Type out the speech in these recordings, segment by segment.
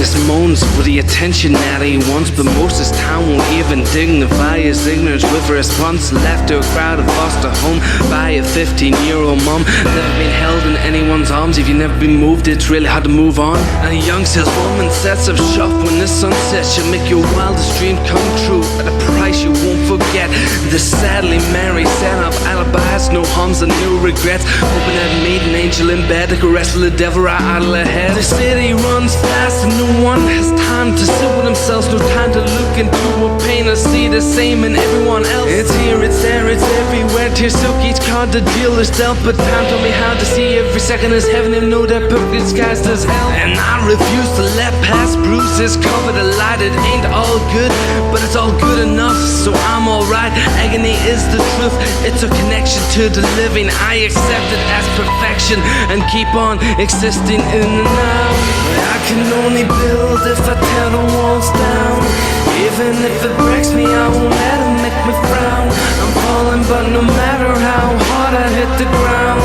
this moans for the attention that he wants, but most of his town won't even dignify his ignorance with a response. Left to a crowd of foster home by a 15-year-old mom. Never been held in anyone's arms. If you've never been moved, it's really hard to move on. And a young saleswoman sets up shop when the sun sets. She'll make your wildest dream come true at a price you won't forget. The sadly married set up alibis, no harms and no regrets, hoping that meet an angel in bed that could wrestle the devil right out of her head. The city runs fast and no one has time to sit with themselves, no time to look into a pain or see the same in everyone else. It's here, it's there, it's everywhere. Tears soak each card the dealer's dealt, but time told me how to see every second as heaven and know that perfect disguised as hell. And I refuse to let past bruises cover the light. It ain't all good, but it's all good enough, so I'm alright. Agony is the truth, it's a connection to the living. I accept it as perfection and keep on existing in the now. I can only build if I tear the walls down. Even if it breaks me, I won't let it make me frown. I'm falling, but no matter how hard I hit the ground,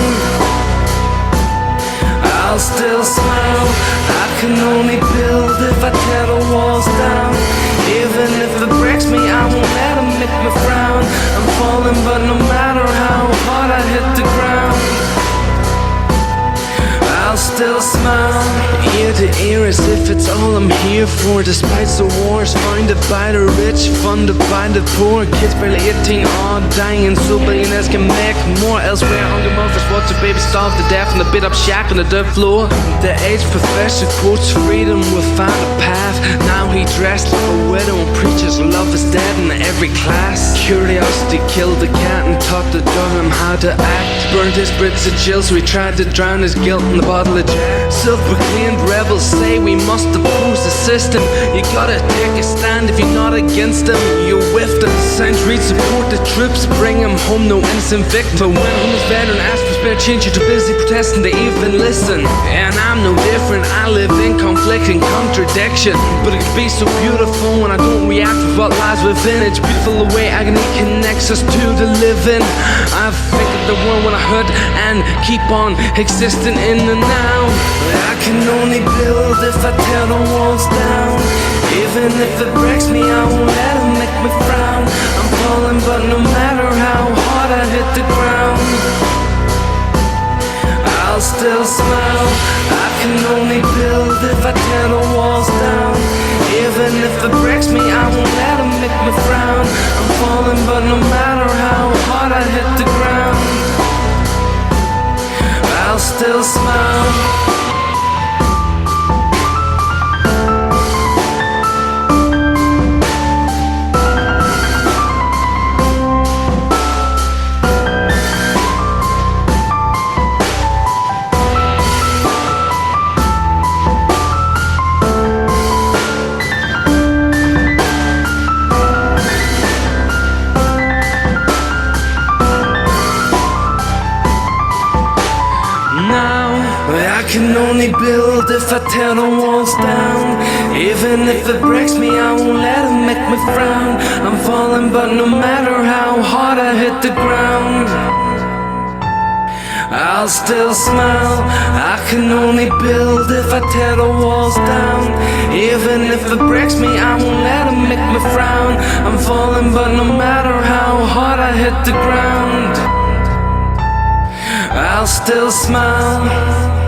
I'll still smile. I can only build if I tear the walls down. Even if it breaks me, I won't let it make me frown. I'm falling, but no matter how hard I hit the ground, I'll still smile. Ear to ear as if it's all I'm here for. Despite the wars funded by the rich, funded by the poor, kids barely 18 are dying, so billionaires can make more elsewhere. Hunger mothers watch a baby starve to death in a beat up shack on the dirt floor. The aged professor quotes freedom will find a path. Now he dressed like a widow and preaches love is dead in every class. Curiosity killed the cat and taught the dog him how to act. Burned his bridge to jail, so he tried to drown his guilt in the bottle of Jack. Self-proclaimed rebels say we must oppose the system. You gotta take a stand if you're not against them. You're with them. Signs read support the troops, bring them home, no innocent victim. But when a homeless veteran asks for spare change, you're too busy protesting to even listen. And I'm no different, I live in conflict and contradiction. But it could be so beautiful when I don't react to what lies within. It's beautiful the way agony connects us to the living. I've figured the world when I hurt and keep on existing in the now. I can only build if I tear the walls down. Even if it breaks me, I won't let it make me frown. I'm falling, but no matter how hard I hit the ground, I'll still smile. I can only build if I tear the walls down. Even if it breaks me, I won't let it make me frown. I'm falling, but no matter how hard I hit the ground, I'll still smile. I can only build if I tear the walls down. Even if it breaks me, I won't let it make me frown. I'm falling, but no matter how hard I hit the ground, I'll still smile. I can only build if I tear the walls down. Even if it breaks me, I won't let it make me frown. I'm falling, but no matter how hard I hit the ground, I'll still smile.